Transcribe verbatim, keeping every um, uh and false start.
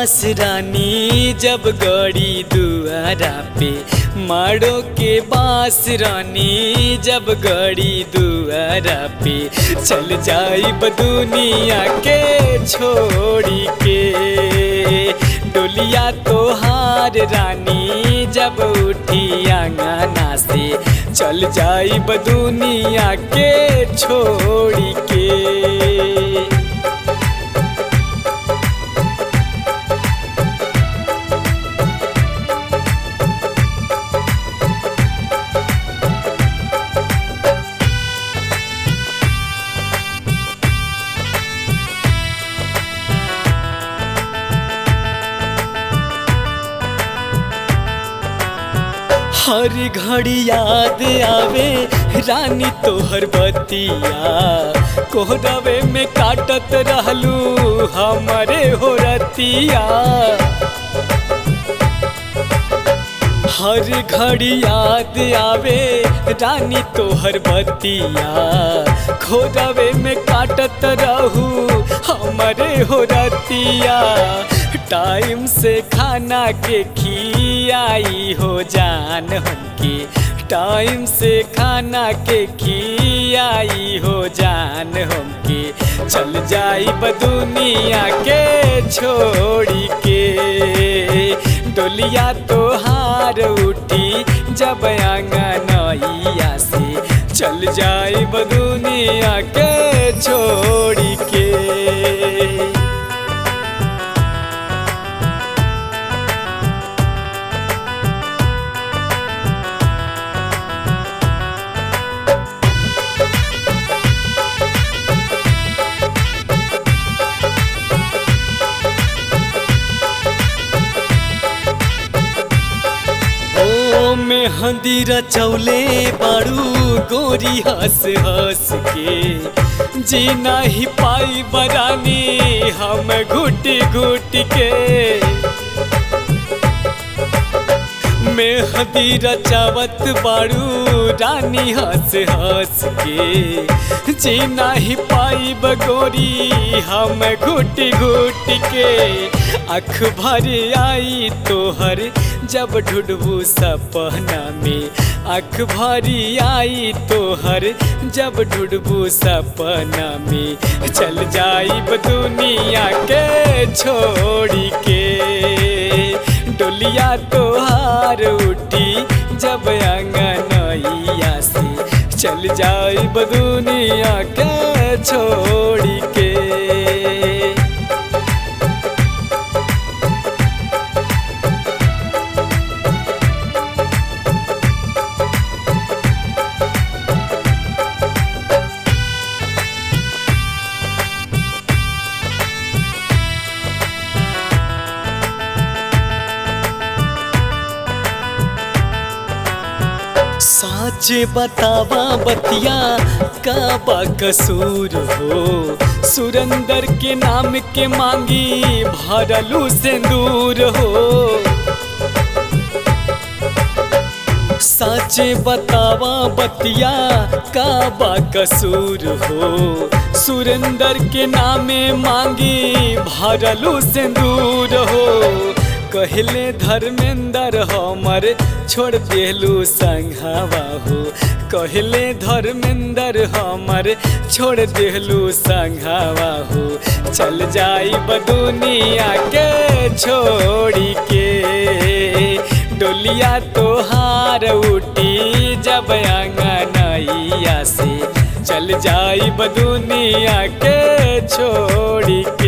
बास रानी जब गड़ी दुआरा पे, माड़ो के बास रानी जब गड़ी दुआरा पे, चल जाई दुनिया के छोड़ी के। डोलिया तोहार रानी जब उठी आंगना से, चल जाई दुनिया के छोड़ी के। हर घड़ी याद आवे रानी तोहर बतिया, कोहरावे में काटत रहलू हमारे हो रतिया। हर घड़ी याद आवे रानी तोहर बतिया, खोरावे में काटत रहू हमारे हो रतिया। टाइम से खाना के खियाई हो जान हमके, टाइम से खाना के खियाई हो जान हमके, चल जाई दुनिया के छोड़ी के। डोलिया तोहार उठी जब आंगनइया से, चल जाई दुनिया के छोड़ी के। मेहंदी रचौले बारू गोरी हंस हंस के, जी नहीं पाई बरानी हम घुटी घुटी के। मेहंदी रचावत बारू रानी हंस हंस के, जी नहीं पाई बगोरी हम घुटी घुटी के। आँख भर आई तोहर जब ढूंढबू सपना में, आँख भरी आई तोहर जब ढूंढबू सपना में, चल जाई दुनिया के छोड़ी के। डोलिया तोहार उठी जब आंगनइया से, चल जाई दुनिया के छोड़ी के। सच बतावा बतिया का बा कसूर हो, सुरेंदर के नाम के मांगी भरलू सिंदूर हो। सच बतावा बतिया का बा कसूर हो, सुरेंदर के नामे मांगी भरलू सिंदूर हो। कहले धर्मेंद्र हमर छोड़ देलू संघवा हो, कहले धर्मेंद्र हमर छोड़ देलू संघवा हो, चल जाई दुनिया के छोड़ी के। डोलिया तोहार उठी जब आंगनइया से, चल जाई दुनिया के छोड़ी के।